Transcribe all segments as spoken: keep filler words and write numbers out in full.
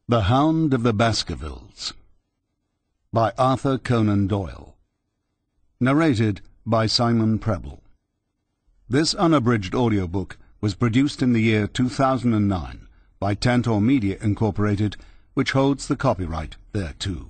The Hound of the Baskervilles by Arthur Conan Doyle. Narrated by Simon Preble. This unabridged audiobook was produced in the year two thousand nine by Tantor Media Incorporated, which holds the copyright thereto.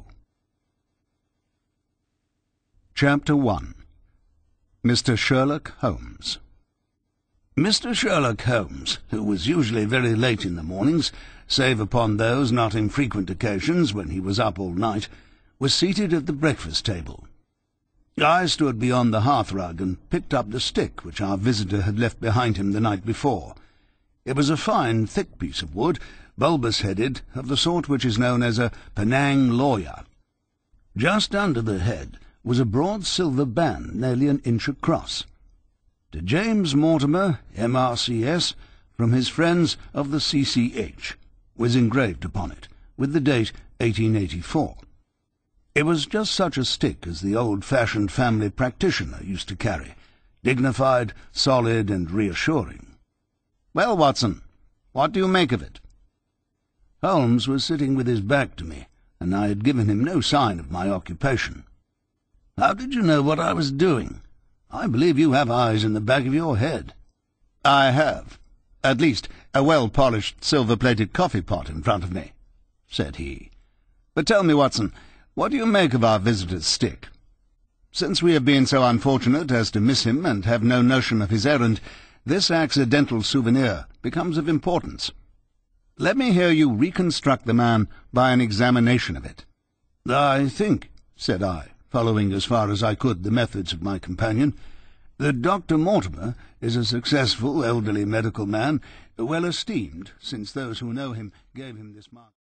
Chapter one. Mister Sherlock Holmes. Mister Sherlock Holmes, who was usually very late in the mornings, save upon those not infrequent occasions when he was up all night, was seated at the breakfast table. I stood beyond the hearthrug and picked up the stick which our visitor had left behind him the night before. It was a fine, thick piece of wood, bulbous-headed, of the sort which is known as a Penang lawyer. Just under the head was a broad silver band nearly an inch across. To James Mortimer, M R C S, from his friends of the C C H, was engraved upon it, with the date eighteen eighty-four. It was just such a stick as the old-fashioned family practitioner used to carry, dignified, solid, and reassuring. "Well, Watson, what do you make of it?" Holmes was sitting with his back to me, and I had given him no sign of my occupation. "How did you know what I was doing? I believe you have eyes in the back of your head." "I have. At least, a well-polished silver-plated coffee-pot in front of me," said he. "But tell me, Watson, what do you make of our visitor's stick? Since we have been so unfortunate as to miss him and have no notion of his errand, this accidental souvenir becomes of importance. Let me hear you reconstruct the man by an examination of it." "I think," said I, following as far as I could the methods of my companion, "that Doctor Mortimer is a successful elderly medical man, well esteemed, since those who know him gave him this mark."